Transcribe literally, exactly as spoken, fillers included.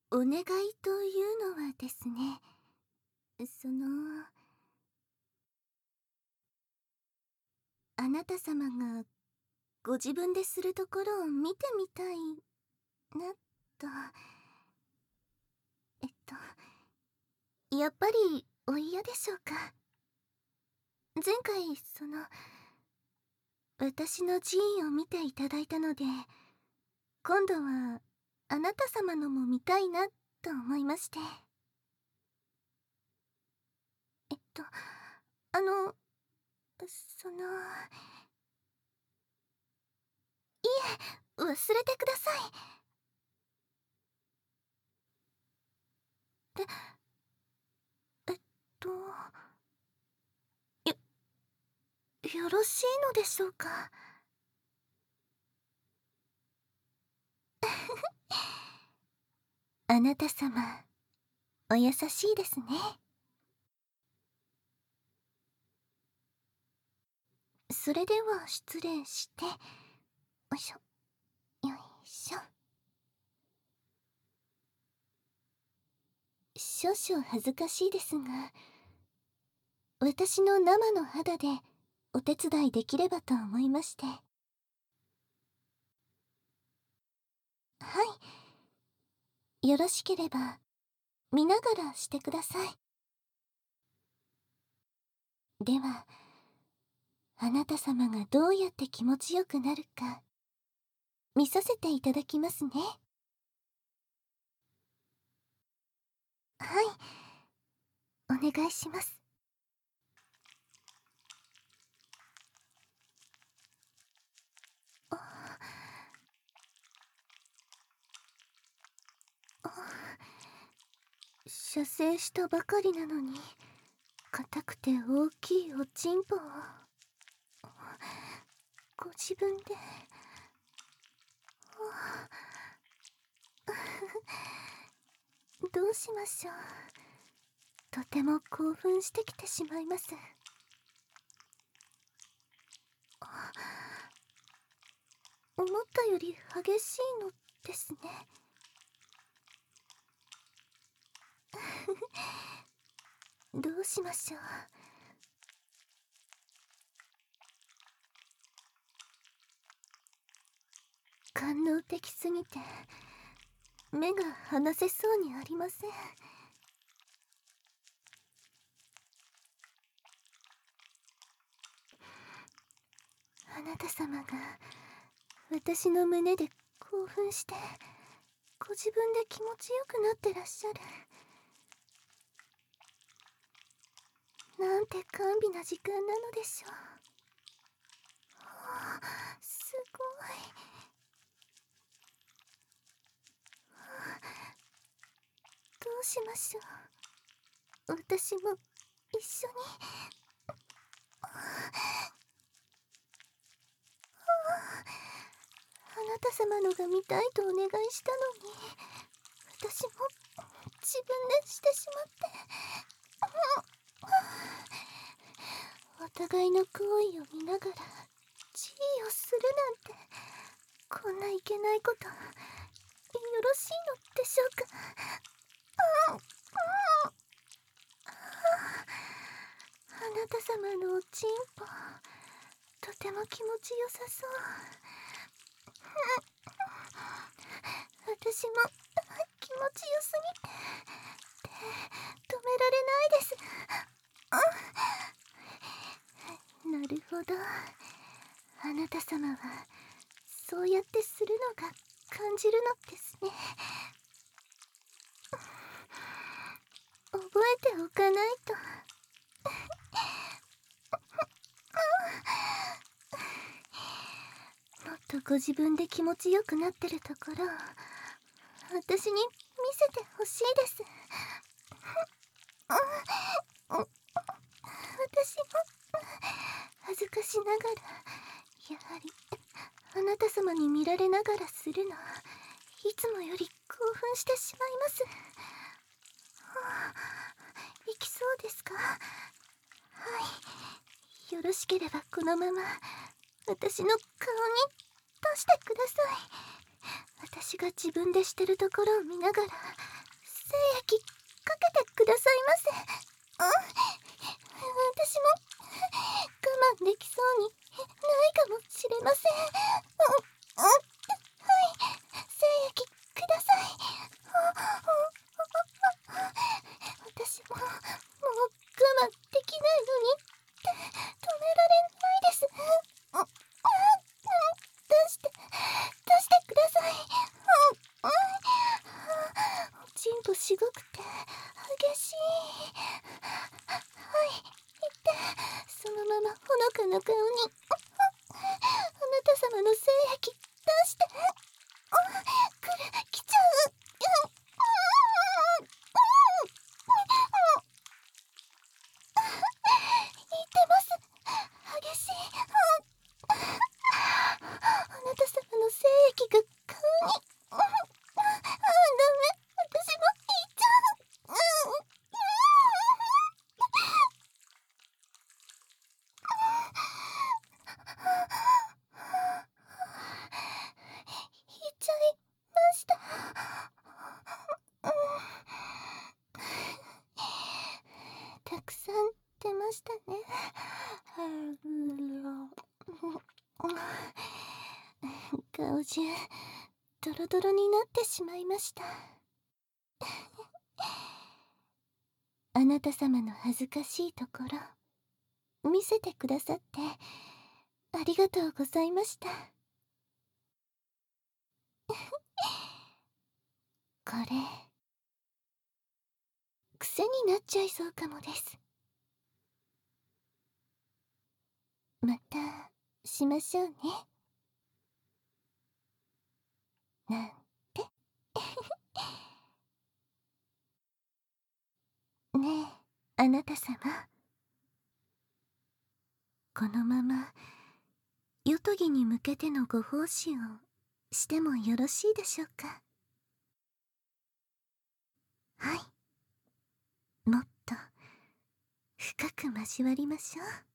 お願いというのはですね、その、あなた様がご自分でするところを見てみたいなと。えっと、やっぱりお嫌でしょうか。前回、その、私の寺院を見ていただいたので、今度はあなた様のも見たいなと思いまして。えっと、あの、その、いえ、忘れてください。で、えっと、よ、よろしいのでしょうか。あなた様、お優しいですね。それでは失礼して、よいしょ、よいしょ。少々恥ずかしいですが、私の生の肌でお手伝いできればと思いまして。はい、よろしければ見ながらしてください。では、あなた様がどうやって気持ちよくなるか見させていただきますね。はい、お願いします。射精したばかりなのに硬くて大きいおちんぽをご自分で。どうしましょう。とても興奮してきてしまいます。思ったより激しいのですね。どうしましょう。官能的すぎて目が離せそうにありません。あなた様が私の胸で興奮してご自分で気持ちよくなってらっしゃる。なんて甘美な時間なのでしょう。はあ、すごい。はあ、どうしましょう。私も一緒に。はあ、あなた様のが見たいとお願いしたのに私も自分でしてしまって。お互いの行為を見ながら地位をするなんて、こんないけないことよろしいのでしょうか。うん、うん、あなた様のおちんぽとても気持ちよさそう。私も気持ちよすぎて止められないです。なるほど、あなた様はそうやってするのが感じるのですね。覚えておかないと。もっとご自分で気持ちよくなってるところを私に見せてほしいです。私も恥ずかしながらやはりあなた様に見られながらするのいつもより興奮してしまいます。はあ、いきそうですか。はい、よろしければこのまま私の顔に出してください。私が自分でしてるところを見ながら液かけてくださいませ。うん、私も我慢できそうにないかもしれません。うん、うん、はい、精液ください。私ももう我慢できないのにって止められないです。うん、うん、出して出してください。うん、うん、おちんぽしごくて激しい。はい、言ってそのままほのかな顔にあなた様の精液出して。くる来ちゃう。うん、うん、言ってます。激しい。うん、あなた様の精液が顔に。うん、うん、ダメ、私も言っちゃう。うん、うん、言っちゃいました。うん、たくさん出ましたね。顔中ドロドロになってしまいました。あなた様の恥ずかしいところ見せてくださってありがとうございました。これ癖になっちゃいそうかもです。またしましょうね。なんてねえ、あなた様、このまま夜伽に向けてのご奉仕をしてもよろしいでしょうか。はい、もっと深く交わりましょう。